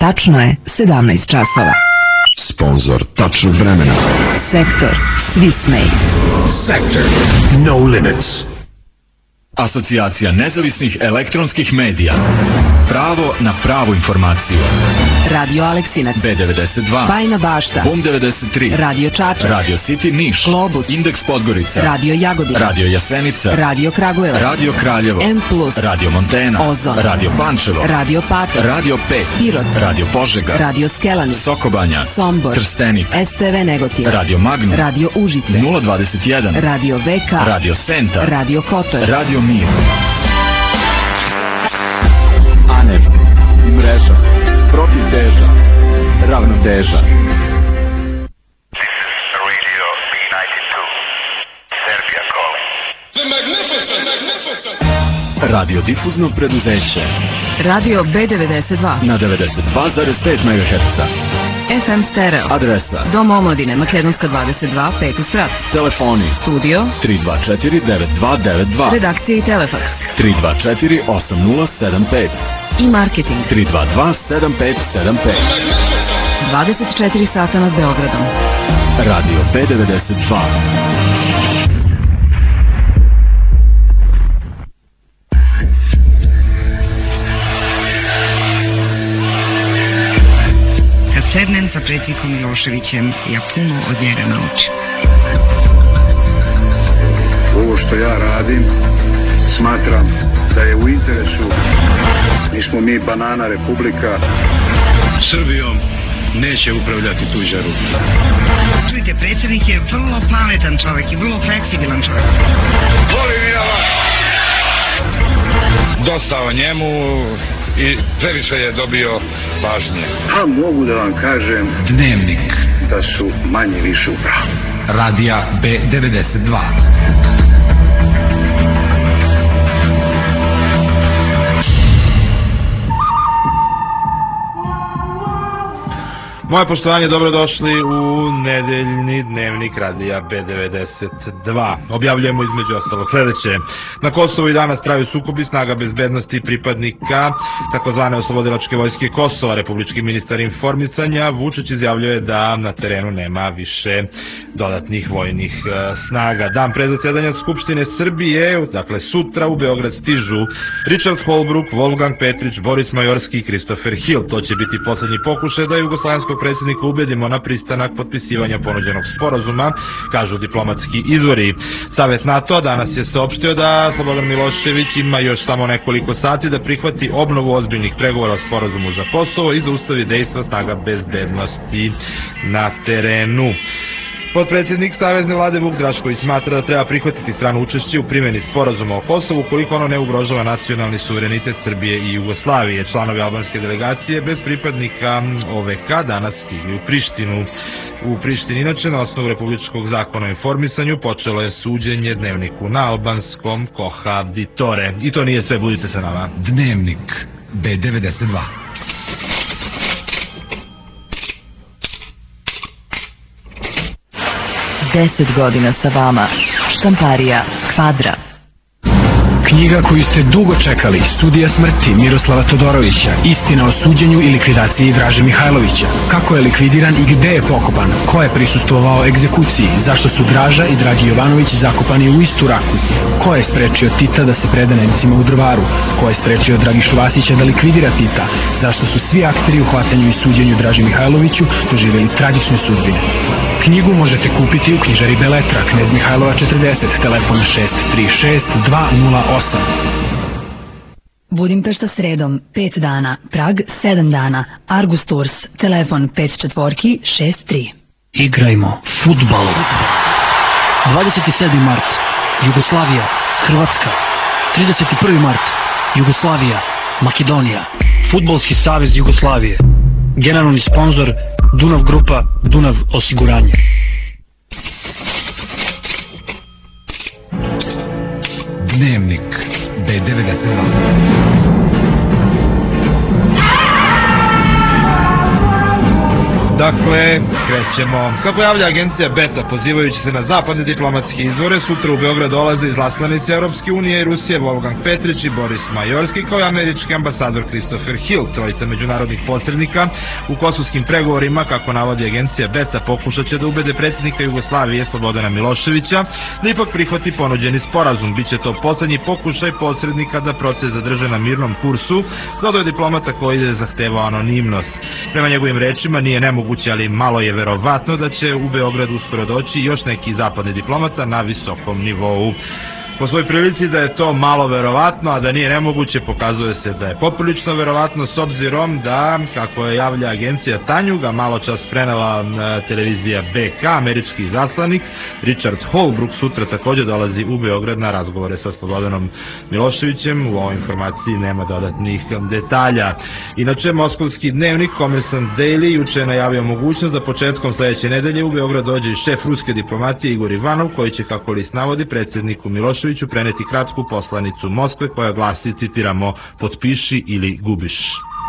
Tačno je 17 časova. Sponzor tačnog vremena. Sektor Swissmade. Sektor No Limits. Asocijacija nezavisnih elektronskih medija. Pravo na pravu informaciju. Radio Aleksinac, B92, Bajina Bašta, Bum 93, Radio Čačak, Radio City Niš, Globus, Indeks Podgorica, Radio Jagodina, Radio Jasenica, Radio Kragujevac, Radio Kraljevo, M+, Radio Montena, Ozon, Radio Pančevo, Radio Patak, Radio 5, Pirot, Radio Požega, Radio Skelani, Sokobanja, Sombor, Trstenik, STV Negotin, Radio Magnum, Radio Užice, 021, Radio VK, Radio Senta, Radio Kotor, Radio Mir. ANEF i mreža, protiv teža, ravnoteža. This is Radio B92, Serbia calling. The magnificent. Radio difuzno preduzeće Radio B92, na 92,5 MHz. FM Stereo, Adresa Dom omladine, Makedonska 22, 5. sprat. telefoni Studio 324 9292, redakcija i telefaks 324 8075 i marketing 322 7575. 24 sata nad Beogradom. Radio B92. Kad sednem sa predsjednikom Miloševićem, ja puno od njega naučim. Ovo što ja radim, smatram da je u interesu. Nismo mi banana republika. Srbijom neće upravljati tuđa ruka. Čujte, predsjednik je vrlo pametan čovjek i vrlo fleksibilan čovjek. Volim ja vas. Dosta o njemu i previše je dobio pažnje. A mogu da vam kažem Dnevnik da su manje više u pravu. Radija B92. Moje poštovanje, dobrodošli u nedeljni dnevnik Radija B92. Objavljujemo između ostalog sledeće. Na Kosovu i danas traju sukobi snaga bezbednosti pripadnika takozvane oslobodilačke vojske Kosova. Republički ministar informisanja Vučić izjavljuje da na terenu nema više dodatnih vojnih snaga. Dan pre zasedanja Skupštine Srbije, dakle sutra, u Beograd stižu Richard Holbrooke, Wolfgang Petrić, Boris Majorski i Christopher Hill. To će biti poslednji pokušaj da jugoslovenskog predsjednika ubedimo na pristanak potpisivanja ponuđenog sporazuma, kažu diplomatski izvori. Savet NATO danas je saopštio da Slobodan Milošević ima još samo nekoliko sati da prihvati obnovu ozbiljnih pregovora o sporazumu za Kosovo i zaustavi dejstva snaga bezbednosti na terenu. Potpredsjednik Savezne vlade Vuk Drašković smatra da treba prihvatiti strano učešće u primjeni sporazuma o Kosovu ukoliko ono ne ugrožava nacionalni suverenitet Srbije i Jugoslavije. Članovi albanske delegacije bez pripadnika OVK danas stigli u Prištinu. U Prištini, inače, na osnovu Republičkog zakona o informisanju počelo je suđenje dnevniku na albanskom Kohabditore. I to nije sve, budite sa nama. Dnevnik B92. Deset godina sa vama. Štamparija Kvadra. Knjiga koju ste dugo čekali, Studija smrti Miroslava Todorovića, istina o suđenju i likvidaciji Draže Mihajlovića. Kako je likvidiran i gde je pokopan, ko je prisustvovao egzekuciji, zašto su Draža i Dragi Jovanović zakopani u istu raku, ko je sprečio Tita da se preda Nemcima u Drvaru, ko je sprečio Dragišu Vasića da likvidira Tita, zašto su svi akteri u hvatanju i suđenju Draži Mihajloviću doživjeli tragične sudbine. Knjigu možete kupiti u knjižari Beletra, Knez Mihajlova 40, telefon 636 208. Budimpešta sredom 5 dana, Prag 7 dana, Argus Tours, telefon 5463. Igrajmo fudbal. 27. mart, Jugoslavija, Hrvatska. 31. mart, Jugoslavija, Makedonija. Fudbalski savez Jugoslavije. Generalni sponzor Dunav Grupa, Dunav osiguranje. Dnevnik B92. Dakle, krećemo. Kako javlja agencija Beta, pozivajući se na zapadne diplomatske izvore, sutra u Beograd dolaze izaslanici Europske unije i Rusije Wolfgang Petrić i Boris Majorski, kao i američki ambasador Christopher Hill. Trojica međunarodnih posrednika u kosovskim pregovorima, kako navodi agencija Beta, pokušat će da ubede predsjednika Jugoslavije Slobodana Miloševića da ipak prihvati ponuđeni sporazum. Biće to poslednji pokušaj posrednika da proces zadrže na mirnom kursu, dodao je diplomata koji je zahtevao anonimnost. Prema njegovim rečima nije nemoguće, ali malo je verovatno da će u Beograd uskoro doći još neki zapadni diplomata na visokom nivou. Po svoj prilici da je to malo verovatno, a da nije nemoguće, pokazuje se da je poprilično verovatno, s obzirom da, kako je javlja agencija Tanjuga, malo čas prenela televizija BK, američki izaslanik Richard Holbrooke sutra takođe dolazi u Beograd na razgovore sa Slobodanom Miloševićem. U ovoj informaciji nema dodatnih detalja. Inače, moskovski dnevnik Kommersant Daily juče je najavio mogućnost da početkom sledeće nedelje u Beograd dođe i šef ruske diplomatije Igor Ivanov, koji će, kako list navodi, predsjedniku Miloševiću preneti kratku poslanicu Moskve koja glasi, citiramo, potpiši ili gubiš.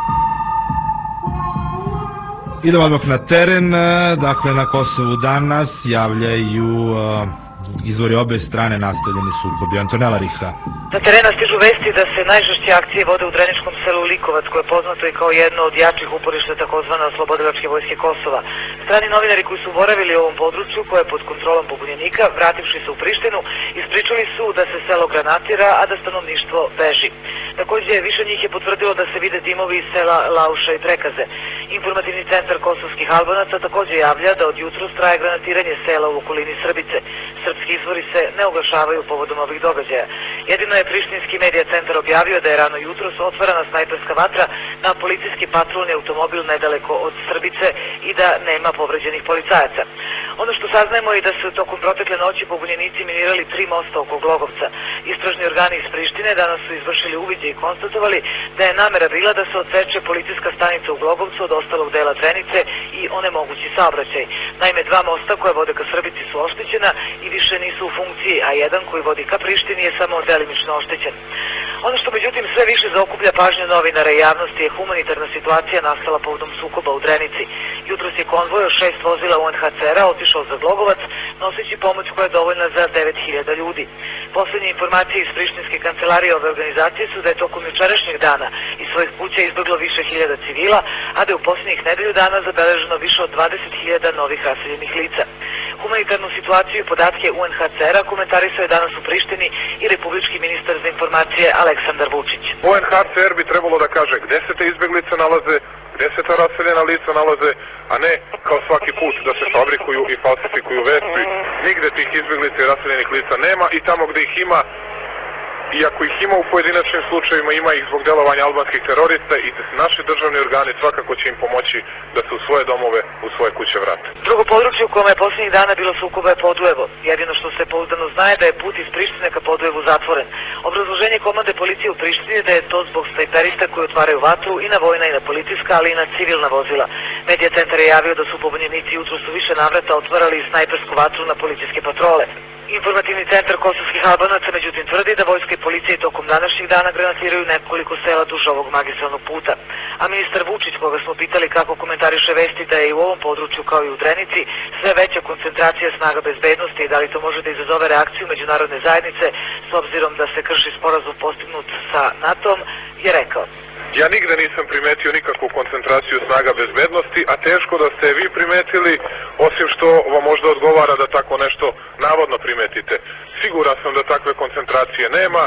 Idemo odmah na teren. Dakle, na Kosovu danas javljaju izvori obe strane nastavljeni sukobi. Antonela Riha. Na terena stižu vesti da se najžešće akcije vode u dreničkom selu Likovac, koje je poznato i kao jedno od jačih uporišta takozvane Oslobodilačke vojske Kosova. Strani novinari koji su boravili u ovom području, koje je pod kontrolom pobunjenika, vrativši se u Prištinu, ispričali su da se selo granatira, a da stanovništvo beži. Takođe, više njih je potvrdilo da se vide dimovi iz sela Lauša i Prekaze. Informativni centar kosovskih Albanaca takođe javlja da od jutros traje granatiranje sela u okolini Srbice. Srpski izvori se ne oglašavaju povodom ovih događaja. Jedino je prištinski medija centar objavio da je rano jutros otvarana snajperska vatra na policijski patrolni automobil nedaleko od Srbice i da nema povređenih policajaca. Ono što saznajemo je da su tokom protekle noći pobunjenici minirali 3 mosta oko Glogovca. Istražni organi iz Prištine danas su izvršili uviđaj i konstatovali da je namera bila da se odseče policijska stanica u Glogovcu od ostalog dela Drenice i onemogući saobraćaj. Naime, 2 mosta koje vode ka Srbici su oštećena i više nisu u funkciji, a jedan koji vodi ka Prištini je samo delimično oštećen. Ono što međutim sve više zaokuplja pažnju novinara i javnosti je humanitarna situacija nastala povodom sukoba u Drenici. Jutros je konvoj od 6 vozila UNHCR-a otišao za Glogovac, noseći pomoć koja je dovoljna za 9000 ljudi. Poslednje informacije iz prištinske kancelarije ove organizacije su da je tokom jučerašnjeg dana iz svojih kuća izbeglo više hiljada civila, a da je u posljednjih nedelju dana zabeleženo više od 20.000 novih raseljenih lica. Humanitarnu situaciju i podatke UNHCR-a komentarisao je danas u Prištini i republički ministar za informacije Aleksandar Vučić. UNHCR bi trebalo da kaže gde se te izbeglice nalaze, gde se ta raseljena lica nalaze, a ne kao svaki put da se fabrikuju i falsifikuju vesti. Nigde tih izbeglica i raseljenih lica nema i tamo gde ih ima, i ako ih ima u pojedinačnim slučajevima, ima ih zbog delovanja albanskih terorista i naši državni organi svakako će im pomoći da se u svoje domove, u svoje kuće vrate. Drugo područje u kome je posljednjih dana bilo sukoba je Podujevo. Jedino što se pouzdano zna je da je put iz Prištine ka Podujevu zatvoren. Obrazloženje komande policije u Prištini je da je to zbog snajperista koji otvaraju vatru i na vojna i na policijska, ali i na civilna vozila. Medija centar je javio da su pobunjenici jutros u više navrata otvarali snajpersku vatru na policijske patrole. Informativni centar kosovskih Albanaca međutim tvrdi da vojska i policija tokom današnjih dana granatiraju nekoliko sela duž ovog magistralnog puta. A ministar Vučić, koga smo pitali kako komentariše vesti da je i u ovom području kao i u Drenici sve veća koncentracija snaga bezbednosti i da li to može da izazove reakciju međunarodne zajednice s obzirom da se krši sporazum postignut sa NATO-om, je rekao: Ja nigde nisam primetio nikakvu koncentraciju snaga bezbednosti, a teško da ste vi primetili, osim što vam možda odgovara da tako nešto navodno primetite. Siguran sam da takve koncentracije nema.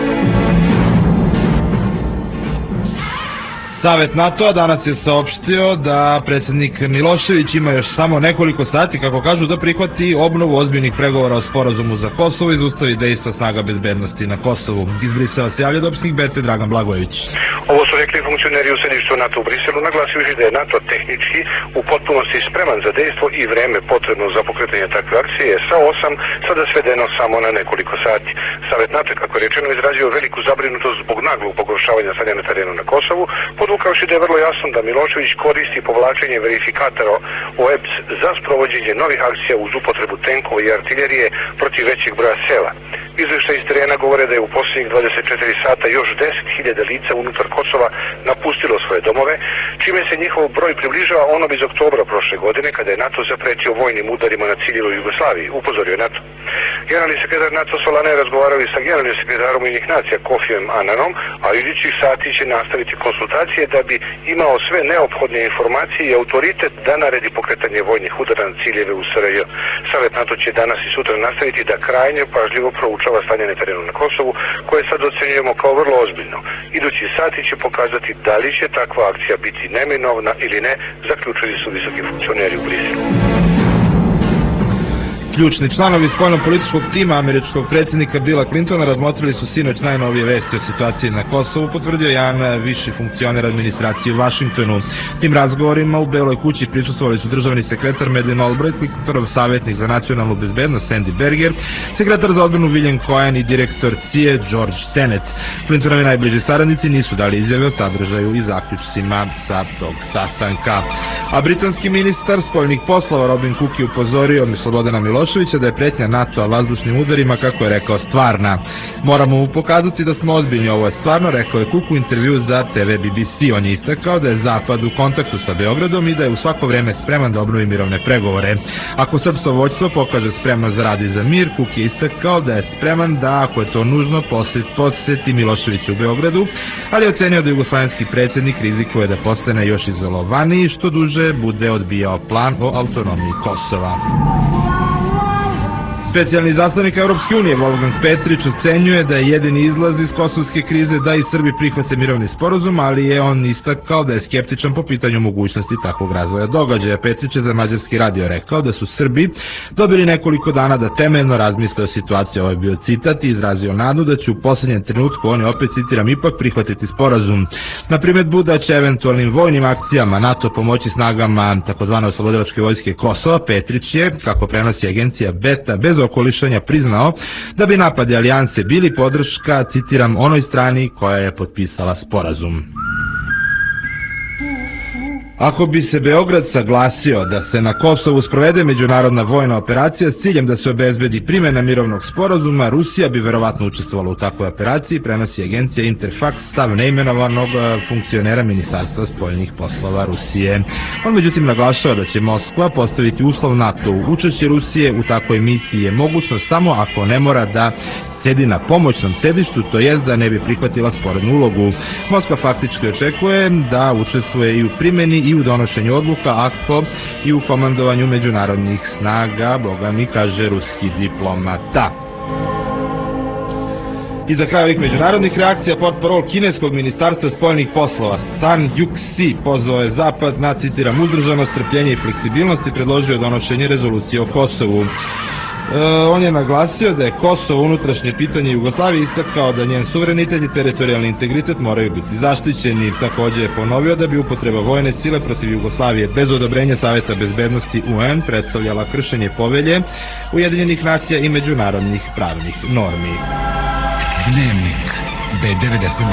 Savet NATO-a danas je saopštio da predsjednik Milošević ima još samo nekoliko sati, kako kažu, da prihvati obnovu ozbiljnih pregovora o sporazumu za Kosovo i zaustavi dejstva snaga bezbednosti na Kosovu. Iz Brisela se javlja dopisnik BT Dragan Blagojević. Ovo su rekli funkcioneri u sedištu NATO u Briselu, naglasivši da je NATO tehnički u potpunosti spreman za dejstvo i vreme potrebno za pokretanje takve akcije sa 8 sada svedeno samo na nekoliko sati. Savet NATO, kako je rečeno, izrazio veliku zabrinutost zbog naglog pogoršavanja stanja na terenu na Kosovu, podvukavši da je vrlo jasno da Milošević koristi povlačenje verifikatora OEBS za sprovođenje novih akcija uz upotrebu tenkova i artiljerije protiv većeg broja sela. Izveštaj iz terena govore da je u posljednjih 24 sata još 10.000 lica unutar Kosova napustilo svoje domove, čime se njihov broj približava onom iz oktobra prošle godine kada je NATO zapretio vojnim udarima na ciljeve u Jugoslaviji, upozorio je NATO. Generalni sekretar NATO Solana je razgovarali sa generalnim sekretarom Ujedinjenih nacija Kofijem Ananom, a idućih sati će nastaviti konsultacije da bi imao sve neophodne informacije i autoritet da naredi pokretanje vojnih udara na ciljeve u SRJ. Savet NATO će danas i sutra nastaviti da krajnje pažljivo proučava stanje na terenu na Kosovu, koje sad ocenjujemo kao vrlo ozbiljno. Idući sati će pokazati da li će takva akcija biti neminovna ili ne, zaključili su visoki funkcioneri u Briselu. Ključni članovi spoljno-političkog tima američkog predsjednika Billa Clintona razmotrili su sinoć najnovije vesti o situaciji na Kosovu, potvrdio jedan viši funkcioner administracije u Vašingtonu. Tim razgovorima u Beloj kući prisustvovali su državni sekretar Madeleine Albright, Clintonov savjetnik za nacionalnu bezbednost Sandy Berger, sekretar za odbranu William Cohen i direktor CIA George Tenet. Clintonovi najbliži saradnici nisu dali izjave o sadržaju i zaključcima sa tog sastanka. A britanski ministar spoljnih poslova Robin Cook je upozorio Slobodana Miloševića da je pretnja NATO-a vazdušnim udarima, kako je rekao, stvarna. Moramo mu pokazati da smo ozbiljni, ovo je stvarno, rekao je Cook u intervju za TV BBC. On je istakao da je Zapad u kontaktu sa Beogradom i da je u svako vreme spreman da obnovi mirovne pregovore. Ako srpsko vođstvo pokaže spremnost da radi za mir, Cook je istakao da je spreman da, ako je to nužno, posjeti Miloševića u Beogradu, ali je ocenio da jugoslovenski predsjednik rizikuje da postane još izolovaniji što duže bude odbijao plan o autonomiji Kosova. Specijalni zaslanik Europske unije Wolfgang Petrić ocenjuje da je jedini izlaz iz kosovske krize da i Srbi prihvate mirovni sporazum, ali je on istakao da je skeptičan po pitanju mogućnosti takvog razvoja događaja. Petrić je za Mađarski radio rekao da su Srbi dobili nekoliko dana da temeljno razmisle o situaciji. Ovo je bio citat i izrazio nadu da će u posljednjem trenutku oni, opet citiram, ipak prihvatiti sporazum. Na primjedbu da će eventualnim vojnim akcijama NATO pomoći snagama tzv. Oslobodilačke vojske Kosova, Petrić je, kako prenosi agencija Beta, bez okolišanja priznao da bi napadi alijanse bili podrška, citiram, onoj strani koja je potpisala sporazum. Ako bi se Beograd saglasio da se na Kosovu sprovede međunarodna vojna operacija s ciljem da se obezbedi primjena mirovnog sporazuma, Rusija bi verovatno učestvovala u takvoj operaciji, prenosi agencija Interfax stav neimenovanog funkcionera Ministarstva spoljnih poslova Rusije. On međutim naglašava da će Moskva postaviti uslov NATO-u. Učešće Rusije u takvoj misiji je mogućno samo ako ne mora da sedi na pomoćnom sedištu, to jest da ne bi prihvatila sporednu ulogu. Moskva faktički očekuje da učestvuje i u primjeni i u donošenju odluka, ako i u komandovanju međunarodnih snaga, boga mi, kaže ruski diplomata. I za kraj ovih međunarodnih reakcija, portparol kineskog ministarstva spoljnih poslova San Yuxi pozvao je Zapad na, citiram, uzdržanost, strpljenje i fleksibilnost i predložio donošenje rezolucije o Kosovu. On je naglasio da je Kosovo unutrašnje pitanje Jugoslavije, istakao da njen suverenitet i teritorijalni integritet moraju biti zaštićeni. Također je ponovio da bi upotreba vojne sile protiv Jugoslavije bez odobrenja Saveta bezbednosti UN predstavljala kršenje povelje Ujedinjenih nacija i međunarodnih pravnih normi. Dnevnik B92.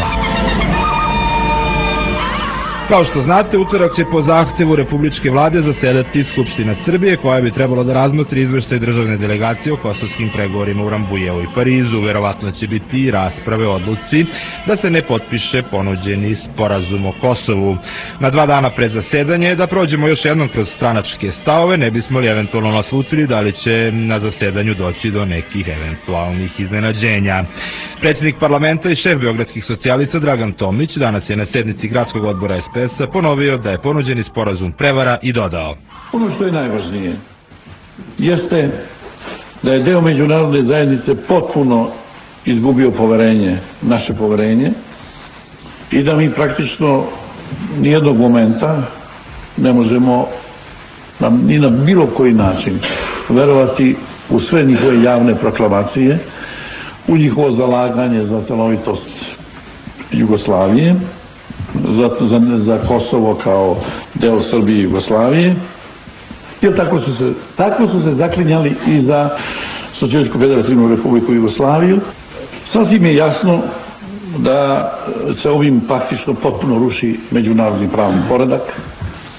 Kao što znate, utorak će po zahtevu Republičke vlade zasedati Skupština Srbije, koja bi trebalo da razmotri izveštaj državne delegacije o kosovskim pregovorima u Rambujevu i Parizu. Verovatno će biti i rasprave o odluci da se ne potpiše ponuđeni sporazum o Kosovu. Na 2 dana pred zasedanje da prođemo još jednom kroz stranačke stavove, ne bismo li eventualno naslutili da li će na zasedanju doći do nekih eventualnih iznenađenja. Predsjednik parlamenta i šef beogradskih socijalista Dragan Tomić danas je na sednici gradskog odbora SPS-a ponovio da je ponuđeni sporazum prevara i dodao: ono što je najvažnije jeste da je deo međunarodne zajednice potpuno izgubio poverenje, naše poverenje, i da mi praktično nijednog momenta ne možemo ni na bilo koji način verovati u sve njihove javne proklamacije, u njihovo zalaganje za celovitost Jugoslavije, za Kosovo kao deo Srbije i Jugoslavije, jer tako su se zaklinjali i za Socijalističku federativnu republiku Jugoslaviju. Sasvim je jasno da se ovim praktično potpuno ruši međunarodni pravni poredak.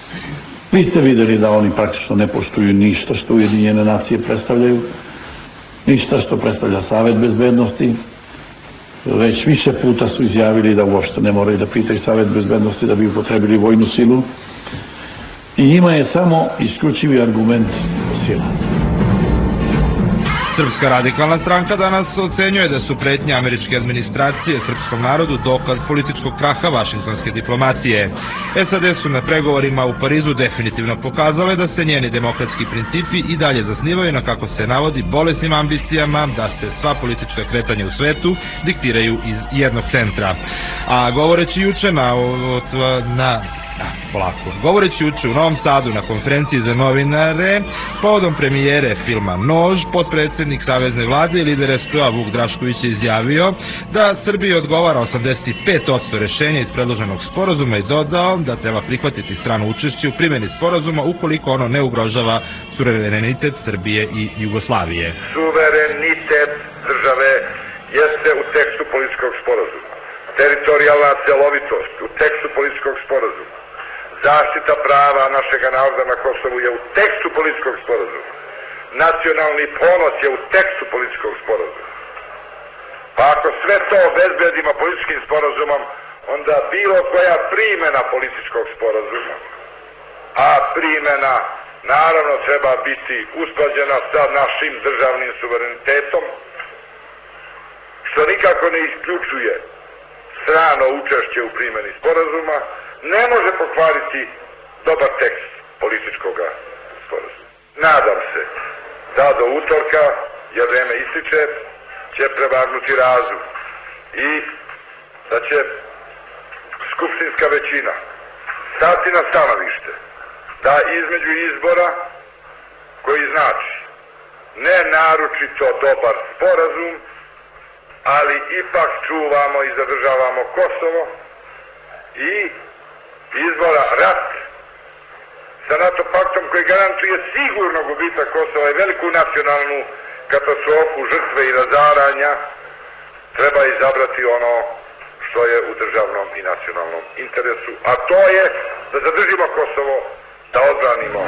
Vi ste vidjeli da oni praktično ne poštuju ništa što Ujedinjene nacije predstavljaju. ništa što predstavlja Savet bezbednosti. Već više puta su izjavili da uopšte ne moraju da pitaju Savet bezbednosti da bi upotrebili vojnu silu. I njima je samo isključivi argument sila. Srpska radikalna stranka danas ocenjuje da su pretnje američke administracije srpskom narodu dokaz političkog kraha vašingtonske diplomatije. SAD su na pregovorima u Parizu definitivno pokazale da se njeni demokratski principi i dalje zasnivaju na, kako se navodi, bolesnim ambicijama da se sva politička kretanja u svetu diktiraju iz jednog centra. A govoreći juče Govoreći juče u Novom Sadu na konferenciji za novinare povodom premijere filma Nož, potpredsjednik Savezne vlade i lider SPO Vuk Drašković je izjavio da Srbiji odgovara 85% rešenja iz predloženog sporazuma i dodao da treba prihvatiti strano učešće u primjeni sporazuma ukoliko ono ne ugrožava suverenitet Srbije i Jugoslavije. Suverenitet države jeste u tekstu političkog sporazuma. Teritorijalna celovitost u tekstu političkog sporazuma. Zaštita prava našega naroda na Kosovu je u tekstu političkog sporazuma. Nacionalni ponos je u tekstu političkog sporazuma. Pa ako sve to obezbedimo političkim sporazumom, onda bilo koja primjena političkog sporazuma, a primjena naravno treba biti usklađena sa našim državnim suverenitetom, što nikako ne isključuje strano učešće u primjeni sporazuma, ne može pokvariti dobar tekst političkog sporazuma. Nadam se da do utorka, jer vreme ističe, će prevagnuti razum i da će skupštinska većina stati na stanovište da između izbora, koji znači ne naročito dobar sporazum, ali ipak čuvamo i zadržavamo Kosovo, i izbora rat sa NATO paktom koji garantuje sigurno gubitak Kosova i veliku nacionalnu katastrofu, žrtve i razaranja, treba izabrati ono što je u državnom i nacionalnom interesu, a to je da zadržimo Kosovo, da odbranimo.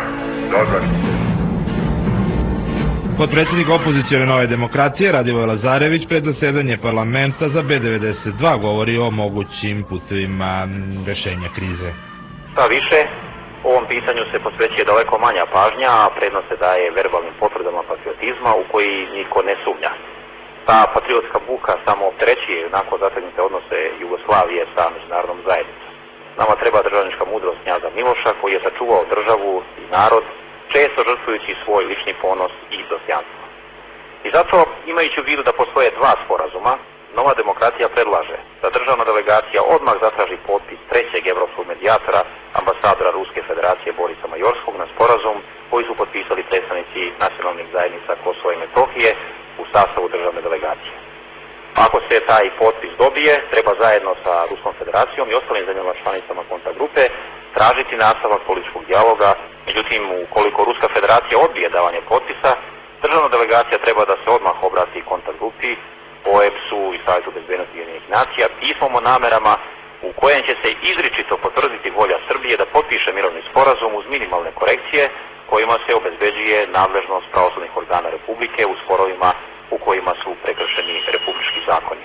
Potpredsjednik opozicijone Nove demokratije Radivoj Lazarević pred zasedanje parlamenta za B92 govori o mogućim putevima rešenja krize. Pa više, ovom pitanju se posvećuje daleko manja pažnja, a prednost se daje verbalnim potvrdama patriotizma u koji niko ne sumnja. Ta patriotska buka samo opterećuje onako zategnute odnose Jugoslavije sa međunarodnom zajednicom. Nama treba državnička mudrost knjaza Miloša koji je sačuvao državu i narod, često žrtvujući svoj lični ponos i dostojanstvo. I zato, imajući u vidu da postoje dva sporazuma, Nova demokratija predlaže da državna delegacija odmah zatraži potpis trećeg evropskog medijatora, ambasadora Ruske federacije Borisa Majorskog, na sporazum koji su potpisali predstavnici nacionalnih zajednica Kosova i Metohije u sastavu državne delegacije. Ako se taj potpis dobije, treba zajedno sa Ruskom federacijom i ostalim zemljama članicama kontaktgrupe tražiti nastavak političkog dijaloga. Međutim, ukoliko Ruska federacija odbije davanje potpisa, državna delegacija treba da se odmah obrati kontaktgrupi, OEBS-u i Savjetu bezbednosti Ujedinjenih nacija pismom o namerama u kojem će se izričito potvrditi volja Srbije da potpiše mirovni sporazum uz minimalne korekcije kojima se obezbeđuje nadležnost pravosudnih organa Republike u sporovima u kojima su prekršeni republički zakoni.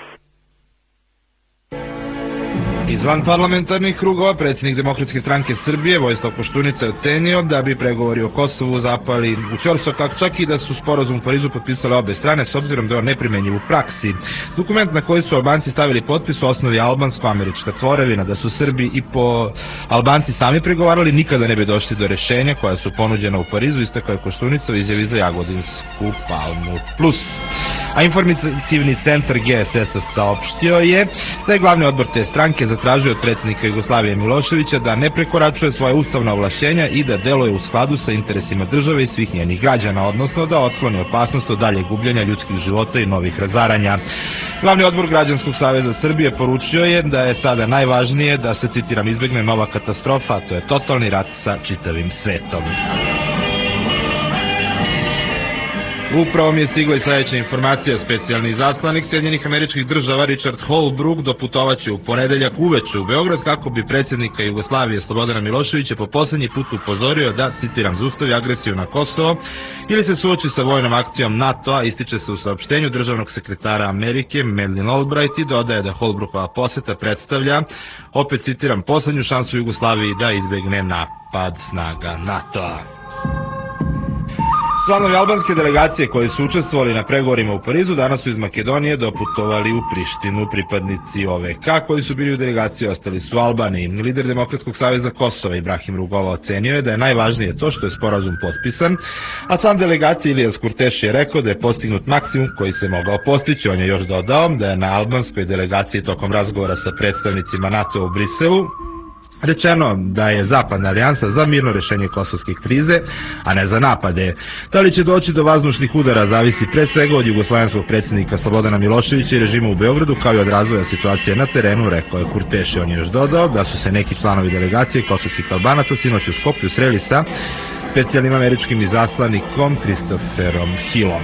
Izvan parlamentarnih krugova predsjednik Demokratske stranke Srbije Vojislav Koštunica je ocenio da bi pregovori o Kosovu zapali u ćorsokak, čak i da su sporazum u Parizu potpisale obe strane, s obzirom da je on neprimenjiv u praksi. Dokument na koji su Albanci stavili potpis u osnovi albansko-američka tvorevina, da su Srbi i po Albanci sami pregovarali, nikada ne bi došli do rešenja koja su ponuđena u Parizu, istakao je Koštunica u izjavi za Jagodinsku Palmu Plus. A informativni centar GSS-a saopštio je da je glavni odbor te stranke zatražio od predsjednika Jugoslavije Miloševića da ne prekoračuje svoje ustavna ovlašćenja i da deluje u skladu sa interesima države i svih njenih građana, odnosno da otkloni opasnost od dalje gubljenja ljudskih života i novih razaranja. Glavni odbor Građanskog saveza Srbije poručio je da je sada najvažnije da se, citiram, izbegne nova katastrofa, a to je totalni rat sa čitavim svetom. Upravo mi je stigla i sledeća informacija. Specijalni izaslanik Sjedinjenih Američkih Država Richard Holbrooke doputovaće u ponedeljak uveče u Beograd kako bi predsjednika Jugoslavije Slobodana Miloševića po poslednji put upozorio da, citiram, zaustavi agresiju na Kosovo ili se suoči sa vojnom akcijom NATO-a, ističe se u saopštenju državnog sekretara Amerike Madeleine Albright i dodaje da Holbrookova poseta predstavlja, opet citiram, poslednju šansu Jugoslaviji da izbegne napad snaga NATO-a. Članovi albanske delegacije koji su učestvovali na pregovorima u Parizu danas su iz Makedonije doputovali u Prištinu. Pripadnici OVK koji su bili u delegaciji ostali su u Albaniji. Lider Demokratskog saveza Kosova Ibrahim Rugova ocenio je da je najvažnije to što je sporazum potpisan, a član delegacije Ilijas Kurteši je rekao da je postignut maksimum koji se mogao postići. On je još dodao da je na albanskoj delegaciji tokom razgovora sa predstavnicima NATO u Briselu rečeno da je Zapadna alijansa za mirno rešenje kosovske krize, a ne za napade. Da li će doći do vazdušnih udara zavisi pre svega od jugoslovenskog predsjednika Slobodana Miloševića i režima u Beogradu, kao i od razvoja situacije na terenu, rekao je Kurteši. On je još dodao da su se neki članovi delegacije kosovskih Albanaca sinoć u Skoplju sreli sa specijalnim američkim izaslanikom Christopherom Hillom.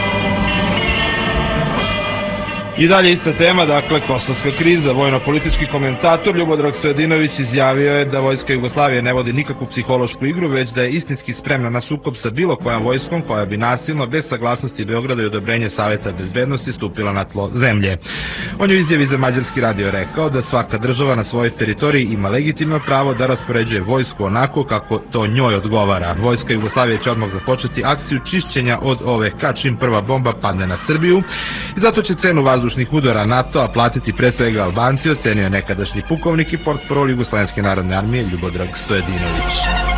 I dalje ista tema, dakle, kosovska kriza. Vojno-politički komentator Ljubodrag Stojadinović izjavio je da Vojska Jugoslavije ne vodi nikakvu psihološku igru, već da je istinski spremna na sukob sa bilo kojom vojskom koja bi nasilno, bez saglasnosti Beograda i odobrenje Saveta bezbednosti stupila na tlo zemlje. On je u izjavi za Mađarski radio rekao da svaka država na svojoj teritoriji ima legitimno pravo da raspoređuje vojsku onako kako to njoj odgovara. Vojska Jugoslavije će odmah započeti akciju čišćenja od OVK čim prva bomba padne na Srbiju i zato će cenu vazdušnih udara NATO-a platiti pre svega Albanci, ocenio je nekadašnji pukovnik i portparol Jugoslovenske narodne armije Ljubodrag Stojadinović.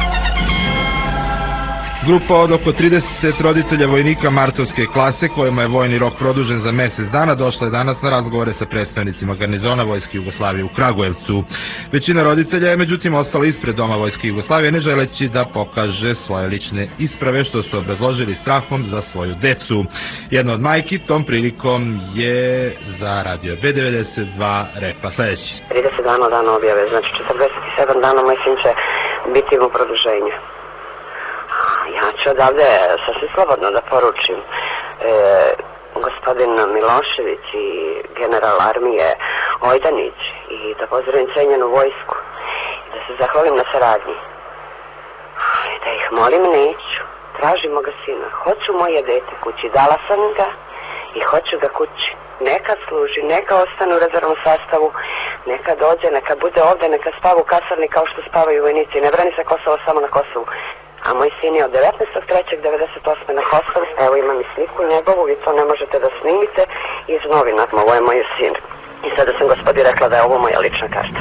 Grupa od oko 30 roditelja vojnika martovske klase, kojima je vojni rok produžen za mesec dana, došla je danas na razgovore sa predstavnicima garnizona Vojske Jugoslavije u Kragujevcu. Većina roditelja je međutim ostala ispred Doma Vojske Jugoslavije, ne želeći da pokaže svoje lične isprave, što su obrazložili strahom za svoju decu. Jedna od majki tom prilikom je za radio B92 rekla sledeći. 30 dana od dana objave, znači 47 dana moj sin će biti u produženju. Ja ću odavde sasvim slobodno da poručim gospodin Milošević i general armije Ojdanić i da pozdravim cenjenu vojsku i da se zahvalim na saradnji. I da ih molim neću, tražimo ga sina, hoću moje dete kući, dala sam ga i hoću ga kući. Neka služi, neka ostane u rezervnom sastavu, neka dođe, neka bude ovde, neka spava u kasarni kao što spavaju vojnici. Ne brani se Kosovo samo na Kosovu. A moj sin je od 19.3.1998. na Kosovu. Evo imam i sliku njegovu, vi to ne možete da snimite iz novina. Ovo je moj sin. I sada sam gospodi rekla da je ovo moja lična karta.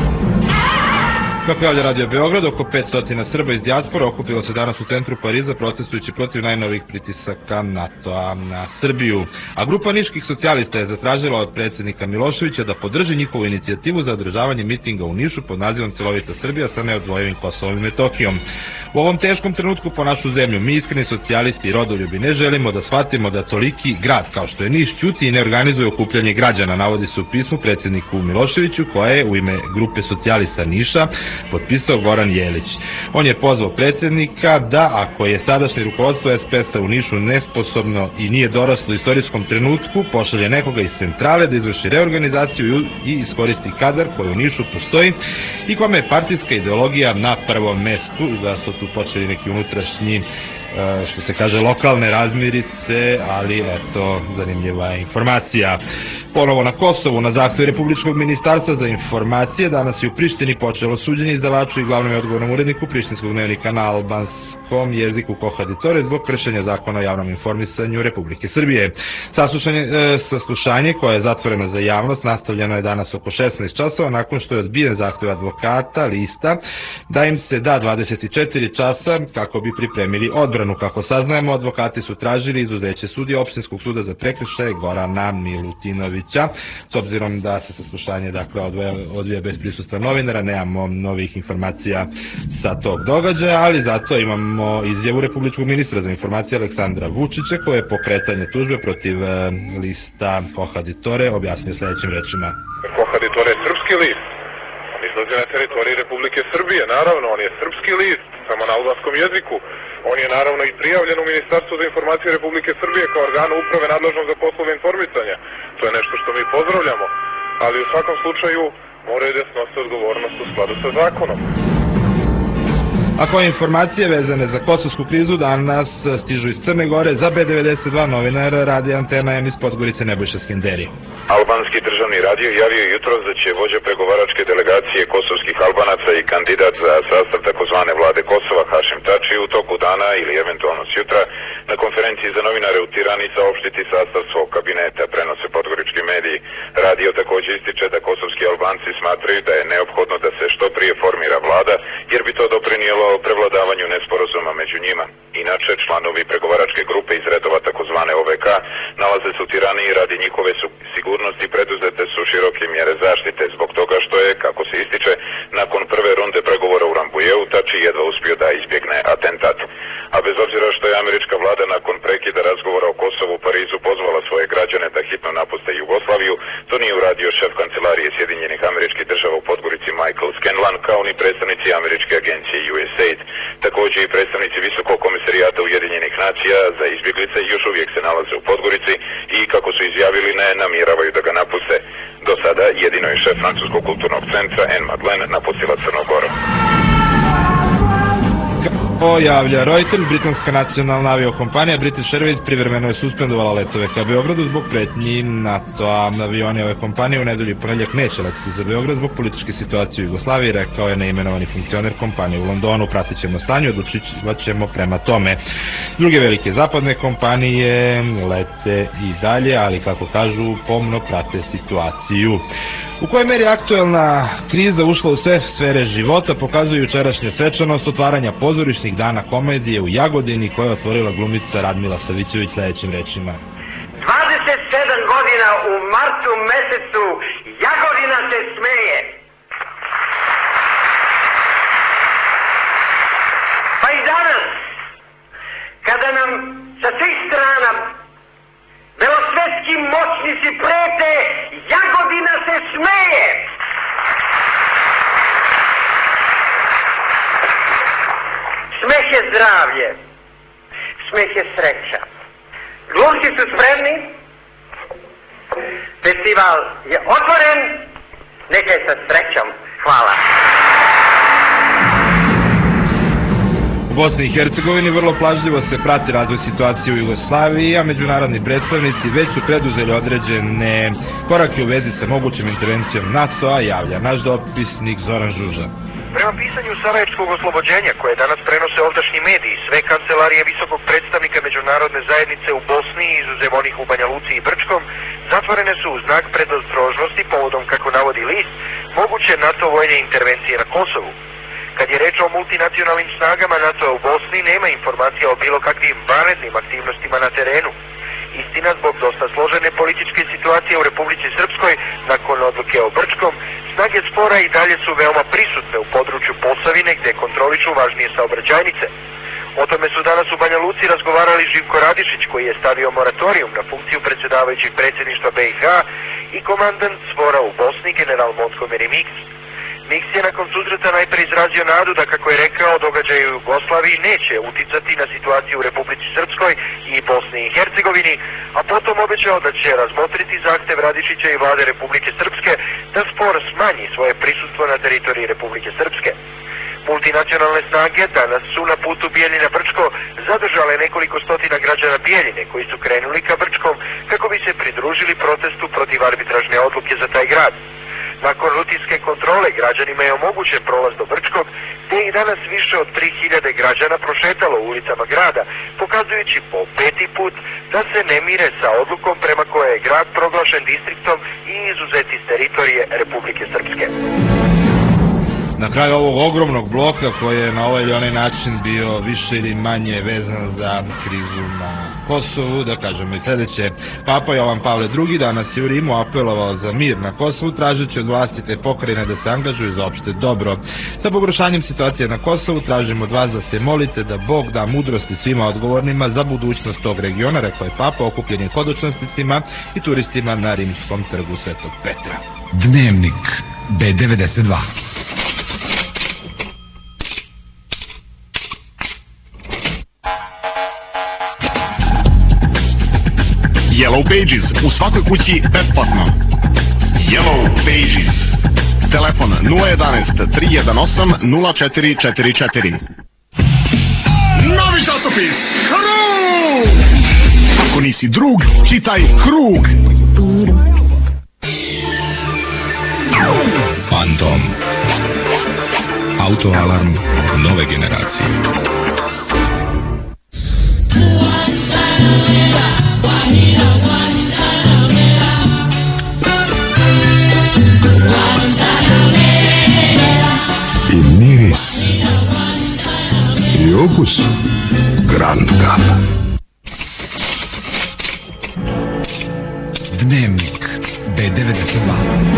Kako javlja Radio Beograd, oko 500 Srba iz dijaspora okupilo se danas u centru Pariza protestujući protiv najnovijih pritisaka NATO-a na Srbiju. A grupa niških socijalista je zatražila od predsjednika Miloševića da podrži njihovu inicijativu za održavanje mitinga u Nišu pod nazivom Celovita Srbija sa neodvojivim Kosovom i Metohijom. U ovom teškom trenutku po našu zemlju mi iskreni socijalisti i rodoljubi ne želimo da shvatimo da toliki grad kao što je Niš ćuti i ne organizuje okupljanje građana, navodi se u pismu predsjedniku Miloševiću koje je u ime grupe socijalista Niša potpisao Goran Jelić. On je pozvao predsjednika da ako je sadašnje rukovodstvo SPS-a u Nišu nesposobno i nije doraslo u istorijskom trenutku, pošalje nekoga iz centrale da izvrši reorganizaciju i iskoristi kadar koji u Nišu postoji i kome je partijska ideologija na prvom mestu, da su tu počeli neki unutrašnji, što se kaže, lokalne razmirice, ali eto, zanimljiva je informacija. Ponovo na Kosovu, na zahtjev Republičkog ministarstva za informacije, danas je u Prištini počelo suđenje izdavaču i glavnom i odgovornom uredniku prištinskog dnevnika na albanskom jeziku Kohaditore zbog kršenja zakona o javnom informisanju Republike Srbije. Saslušanje koje je zatvoreno za javnost nastavljeno je danas oko 16 časova nakon što je odbijen zahtjev advokata lista da im se da 24 časa kako bi pripremili odbranu. Kako saznajemo, advokati su tražili izuzeće sudije Opštinskog suda za prekršaje Gorana Milutinovića. S obzirom da se saslušanje odvija bez prisustva novinara, nemamo novih informacija sa tog događaja, ali zato imamo izjavu Republičkog ministra za informacije Aleksandra Vučića koje je pokretanje tužbe protiv lista Kohaditore objasnio sledećim rečima. Kohaditore je srpski list. Oni izlazi na teritoriji Republike Srbije. Naravno, on je srpski list, samo na albanskom jeziku. On je naravno i prijavljen u Ministarstvu za informacije Republike Srbije kao organu uprave nadležnog za poslove informisanja. To je nešto što mi pozdravljamo, ali u svakom slučaju moraju da snose odgovornost u skladu sa zakonom. A koje informacije vezane za kosovsku krizu danas stižu iz Crne Gore za B92 novinar Radija Antena M iz Podgorice Nebojša Skenderi. Albanski državni radio javio jutros da će vođa pregovaračke delegacije kosovskih Albanaca i kandidat za sastav takozvane vlade Kosova Hašim Tači u toku dana ili eventualno sjutra na konferenciji za novinare u Tirani saopštiti sastav svog kabineta, prenose podgorički mediji. Radio takođe ističe da kosovski Albanci smatraju da je neophodno da se što prije formira vlada, jer bi to doprinijelo prevladavanju nesporazuma među njima. Inače, članovi pregovaračke grupe iz redova takozvane OVK nalaze se u Tirani i radi njihove sigurnosti preduzete su široke mjere zaštite zbog toga što je, kako se ističe, nakon prve runde pregovora u Rambujeu Tači jedva uspio da izbjegne atentat. A bez obzira što je američka vlada nakon prekida razgovora o Kosovu u Parizu pozvala svoje građane da hitno napuste Jugoslaviju, to nije uradio šef kancelarije Sjedinjenih Američkih Država u Podgorici Michael Scanlan, kao ni predstavnici američke agencije USAID. Također i predstavnici Visokog komisarijata Ujedinjenih nacija za izbjeglice još uvijek se nalaze u Podgorici i, kako su izjavili, ne namjeravaju da ga napuste. Do sada jedino je šef Francuskog kulturnog centra Anne Madeleine napustila Crnu Goru. Kako javlja Reuters, britanska nacionalna aviokompanija British Airways privremeno je suspendovala letove ka Beogradu zbog pretnji NATO-a. Avioni ove kompanije u nedelju i ponedjeljak neće letiti za Beograd zbog političke situacije u Jugoslaviji, rekao je neimenovani funkcioner kompanije u Londonu. Pratit ćemo stanje, odlučivat ćemo prema tome. Druge velike zapadne kompanije lete i dalje, ali kako kažu, pomno prate situaciju. U kojoj meri aktuelna kriza ušla u sve sfere života pokazuje jučerašnja svečanost otvaranja pozorišnih dana komedije u Jagodini koja je otvorila glumica Radmila Savićević sljedećim rečima. 27 godina u martu mesecu Jagodina se smeje. Pa i danas, kada nam sa svih strana belosvetski moćnici prete, Jagodina se smeje. Smeh je zdravlje, smeh je sreća. Glumci su spremni, festival je otvoren, neka je sa srećom. Hvala. U Bosni i Hercegovini vrlo plažljivo se prati razvoj situacije u Jugoslaviji, a međunarodni predstavnici već su preduzeli određene korake u vezi sa mogućom intervencijom NATO-a, javlja naš dopisnik Zoran Žuža. Prema pisanju Sarajevskog oslobođenja, koje danas prenose ovdašnji mediji, sve kancelarije visokog predstavnika međunarodne zajednice u Bosni, izuzev onih u Banja Luci i Brčkom, zatvorene su u znak predostrožnosti povodom, kako navodi list, moguće NATO vojne intervencije na Kosovu. Kad je reč o multinacionalnim snagama NATO u Bosni, nema informacija o bilo kakvim vanrednim aktivnostima na terenu. Istina, zbog dosta složene političke situacije u Republici Srpskoj, nakon odluke o Brčkom, snage spora i dalje su veoma prisutne u području Posavine, gde kontroliču važnije saobraćajnice. O tome su danas u Banja Luci razgovarali Živko Radišić, koji je stavio moratorium na funkciju predsjedavajućeg predsjedništva BiH, i komandant spora u Bosni, general Montgomery Mix. Mix je nakon susreta najpre izrazio nadu da, kako je rekao, događaje u Jugoslaviji neće uticati na situaciju u Republici Srpskoj i Bosni i Hercegovini, a potom obećao da će razmotriti zahtev Radišića i vlade Republike Srpske da spor smanji svoje prisustvo na teritoriji Republike Srpske. Multinacionalne snage danas su na putu Bijeljina-Brčko zadržale nekoliko stotina građana Bijeljine koji su krenuli ka Brčkom kako bi se pridružili protestu protiv arbitražne odluke za taj grad. Nakon rutinske kontrole građanima je omogućen prolaz do Brčkog, te i danas više od 3000 građana prošetalo ulicama grada, pokazujući po 5. put da se ne mire sa odlukom prema koje je grad proglašen distriktom i izuzet iz teritorije Republike Srpske. Na kraju ovog ogromnog bloka koji je na ovaj ili onaj način bio više ili manje vezan za krizu na Kosovu, da kažemo i sljedeće. Papa Jovan Pavle II danas je u Rimu apelovao za mir na Kosovu, tražeći od vlasti te pokrajine da se angažuju za opšte dobro. Sa pogoršanjem situacije na Kosovu tražimo od vas da se molite da Bog da mudrosti svima odgovornima za budućnost tog regiona, rekao je Papa okupljenim hodočasnicima i turistima na Rimskom trgu Svetog Petra. Dnevnik B92. Yellow Pages u svakoj kući besplatno. Yellow Pages. Telefon 011 318 0444. Novi časopis Krug! Ako nisi drug, čitaj Krug. Fantom. Autoalarm nove generacije. I miris i okus Grand Cava. Dnevnik B92.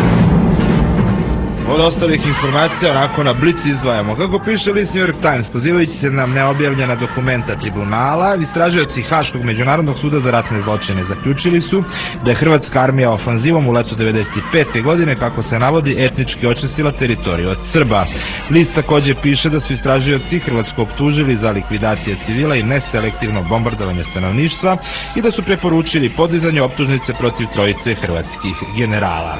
Od ostalih informacija onako na blic izdvajamo. Kako piše list New York Times, pozivajući se na neobjavljena dokumenta tribunala, istražioci Haškog međunarodnog suda za ratne zločine zaključili su da je hrvatska armija ofanzivom u letu 1995. godine, kako se navodi, etnički očistila teritoriju od Srba. List takođe piše da su istražioci Hrvatsku optužili za likvidacije civila i neselektivno bombardovanje stanovništva i da su preporučili podizanje optužnice protiv trojice hrvatskih generala.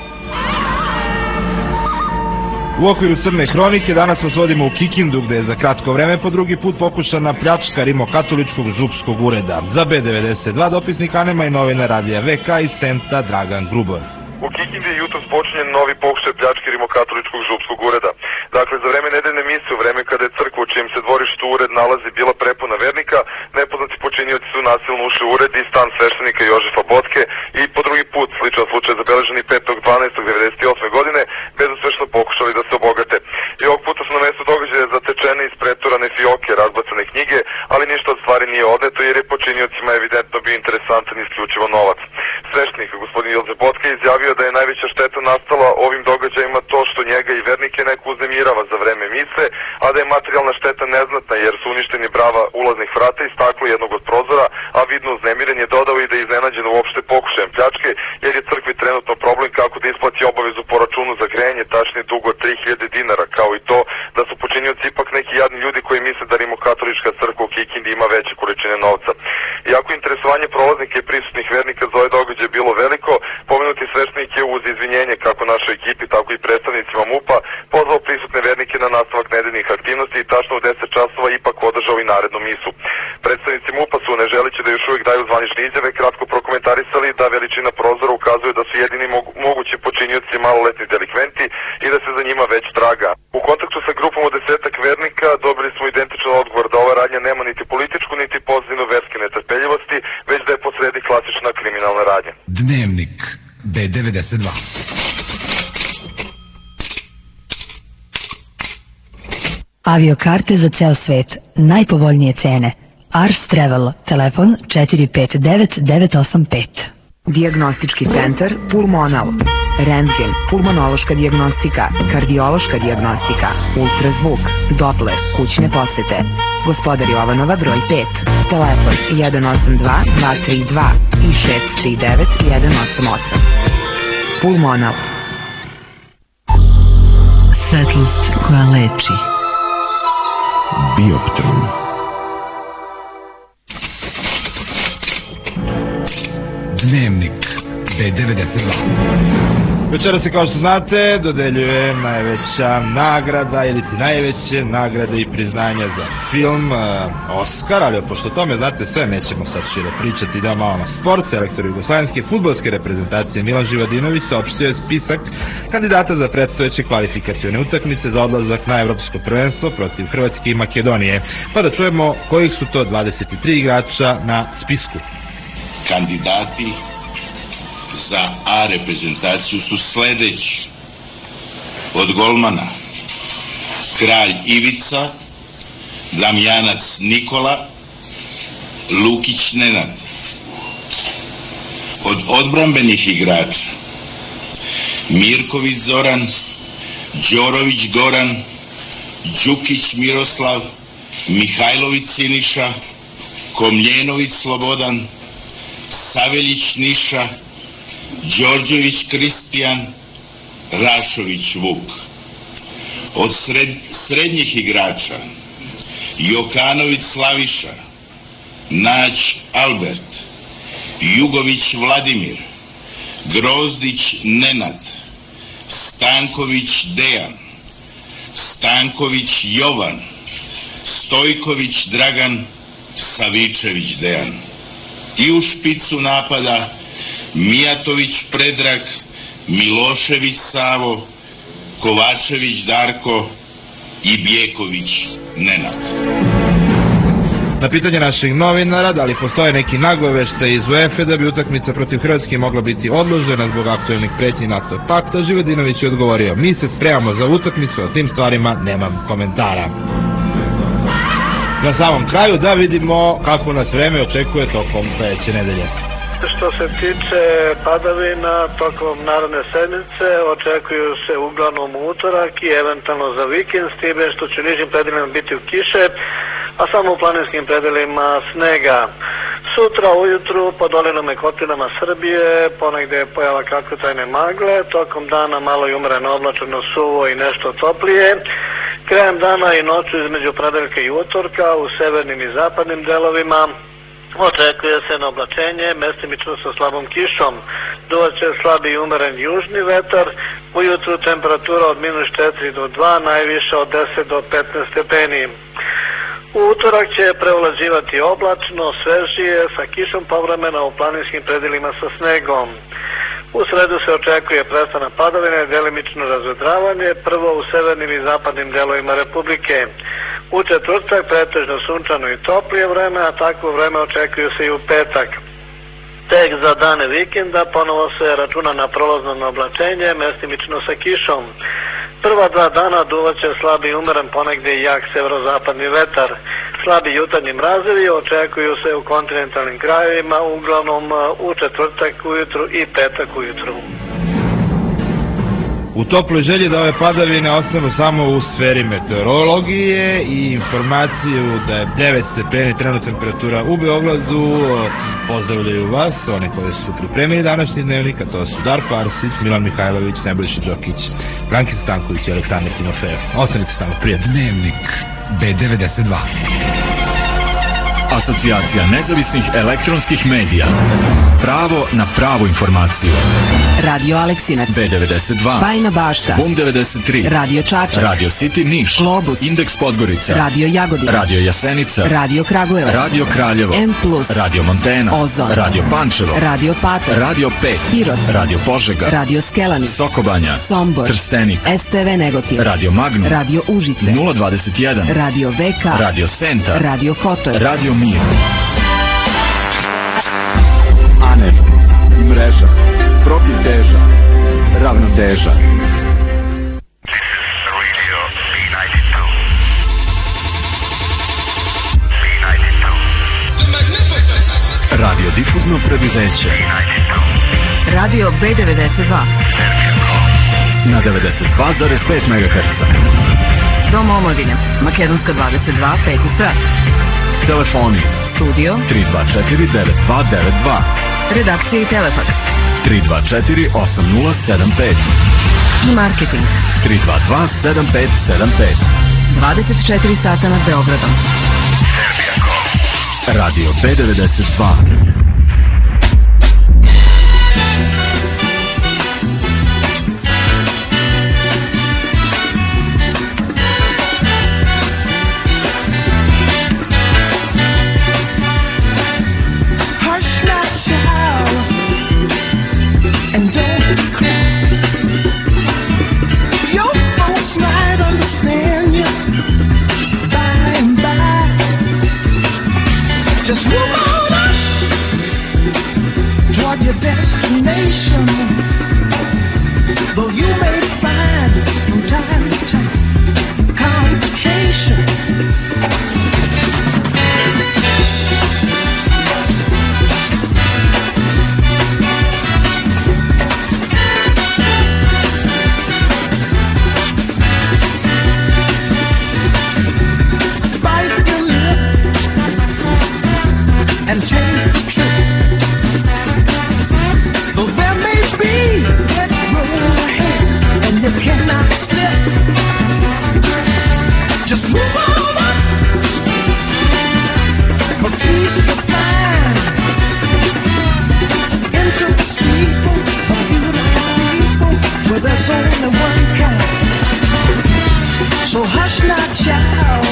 U okviru Crne hronike danas vas vodimo u Kikindu, gde je za kratko vreme po drugi put pokušana pljačka rimokatoličkog župskog ureda. Za B92 dopisnik Anema i novine Radija VK iz Senta Dragan Grubor. U Kikindi je jutros počinjen novi pokušaj pljačke rimokatoličkog župskog ureda. Dakle, za vreme nedeljne mise, u vreme kada je crkva u čijem se dvorištu ured nalazi bila prepuna vernika, nepoznati počinioci su nasilno ušli u ured i stan sveštenika Jožefa Botke i po drugi put, sličan slučaj zabeležen i 5.12.1998. godine, bezuspešno pokušali da se obogate. I ovog puta su na mesto događaja zatečene iz preturane fioke, razbacane knjige, ali ništa od stvari nije odneto jer je počiniocima evidentno bio interesantan isključivo novac. Sveštenik, gospodin Jozef Botke, izjavio da je najveća šteta nastala ovim događajima to što njega i vernike neko uznemirava za vreme mise, a da je materijalna šteta neznatna jer su uništeni brava ulaznih vrata i staklo jednog od prozora, a vidno uznemiren je dodao i da je iznenađen uopšte pokušajem pljačke jer je crkvi trenutno problem kako da isplati obavezu po računu za grejanje, tačnije dug od 3000 dinara, kao i to da su počinioci ipak neki jadni ljudi koji misle da rimokatolička crkva u Kikindi ima veće količine novca. Iako interesovanje prolaznika i prisutnih vernika za ovaj događaj bilo veliko, pomenuti sveštenik je uz izvinjenje kako našoj ekipi, tako i predstavnicima MUP-a pozvao prisutne vernike na nastavak nedeljnih aktivnosti i tačno u 10 časova ipak održao i narednu misu. Predstavnici MUP-a su, ne želeći da još uvijek daju zvanične izjave, kratko prokomentarisali da veličina prozora ukazuje da su jedini mogući počinioci maloletni delikventi i da se za njima već traga. U kontaktu sa grupom od 10-ak vernika dobili smo identičan odgovor da ova radnja nema niti političku niti pozadinu verske netrpeljivosti, već da je posredi klasična kriminalna radnja. Dnevnik B92. Aviokarte za ceo svet. Najpovoljnije cene. Ars Travel. Telefon 459-985. Dijagnostički centar Pulmonal. Rentgen, pulmonološka dijagnostika, kardiološka dijagnostika, ultrazvuk, Doppler, kućne posete. Gospodar Jovanova broj 5. Telefon 182-232 i 639-188. Pulmonal. Svetlost koja leči. Bioptron. Dnevnik B92. Večera se, kao što znate, dodeljuje najveća nagrada ili najveće nagrade i priznanja za film Oscar, ali pošto tome znate sve, nećemo sad šire pričati, da malo na sport. Selektor jugoslovenske fudbalske reprezentacije Milan Živadinović saopštio je spisak kandidata za predstojeće kvalifikacione utakmice za odlazak na evropsko prvenstvo protiv Hrvatske i Makedonije. Pa da čujemo kojih su to 23 igrača na spisku. Kandidati za A reprezentaciju su sledeći: od golmana Kralj Ivica, Damjanac Nikola, Lukić Nenad. Od odbrambenih igrača Mirković Zoran, Đorović Goran, Đukić Miroslav, Mihajlović Siniša, Komljenović Slobodan, Saveljić Niša, Đorđević Kristijan, Rašović Vuk. Od srednjih igrača Jokanović Slaviša, Nać Albert, Jugović Vladimir, Grozdić Nenad, Stanković Dejan, Stanković Jovan, Stojković Dragan, Savičević Dejan. I u špicu napada Mijatović Predrag, Milošević Savo, Kovačević Darko i Bjeković Nenad. Na pitanje naših novinara da li postoje neki nagoveštaj iz UEFA da bi utakmica protiv Hrvatske mogla biti odložena zbog aktuelnih pretnji NATO pakta, Živodinović je odgovorio: mi se spremamo za utakmicu, o tim stvarima nemam komentara. Na samom kraju da vidimo kako nas vreme očekuje tokom sledeće nedelje. Što se tiče padavina tokom naredne sedmice, očekuju se uglavnom utorak i eventualno za vikend, s time što će u nižim predelima biti u kiše, a samo u planinskim predelima snega. Sutra ujutru po dolinama i kotlinama Srbije ponegde je pojava kratkotrajne magle, tokom dana malo i umereno oblačeno, suvo i nešto toplije. Krajem dana i noću između ponedeljka i utorka u severnim i zapadnim delovima očekuje se na oblačenje, mestimično sa slabom kišom. Duvaće slabi i umeren južni vetar, ujutru temperatura od -4 do 2, najviša od 10 do 15 stepeni. U utorak će prevlađivati oblačno, svežije, sa kišom povremena u planinskim predelima sa snegom. U sredu se očekuje prestanak padavine, delimično razvedravanje, prvo u severnim i zapadnim delovima Republike. U četvrtak pretežno sunčano i toplije vreme, a takvo vreme očekuje se i u petak. Tek za dane vikenda ponovo se računa na prolazno oblačenje, mestimično sa kišom. Prva 2 dana duvaće slabi i umeren, ponegde i jak severozapadni vetar. Slabi jutarnji mrazevi očekuju se u kontinentalnim krajevima, uglavnom u četvrtak ujutru i petak ujutru. U toploj želji da ove padavine ostanu samo u sferi meteorologije i informaciju da je 9 stepeni trenutna temperatura u Beogradu. Pozdravljaju vas, one koji su pripremili današnji dnevnik, a to su Darko Arsić, Milan Mihajlović, Nebojša Đokić, Brankica Stanković i Aleksandar Timofejev. Ostanite s nama, prijatno. Dnevnik B92. Asocijacija nezavisnih elektronskih medija. Pravo na pravu informaciju. Radio Aleksinac, B92, Bajina Bašta, Bum 93, Radio Čačak, Radio City Niš, Globus, Indeks Podgorica, Radio Jagodina, Radio Jasenica, Radio Kragujevac, Radio Kraljevo, M+, Radio Montena, Ozon, Radio Pančevo, Radio Patak, Radio 5, Pirot, Radio Požega, Radio Skelani, Sokobanja, Sombor, Trstenik, STV Negotin, Radio Magnum, Radio Užice, 021, Radio VK, Radio Senta, Radio Kotor, Radio Mir, ANER, Mreža, Protivteža, Ravnoteža. Radio difuzno preduzeće Radio B92 na 92,5 MHz. Dom omladine, Makedonska 22, 5. sprat. Telefoni Studio 324 9292, redakcija i telefaks 324 8075 i marketing 322 7575. 24 sata nad Beogradom. Radio B92. Just move on up toward your destination. Though you may find from time to time complication. And take the trip. Though there may be that road ahead, Just move on up. From easy to find into this people of beautiful people where there's only one kind. So hush not, child.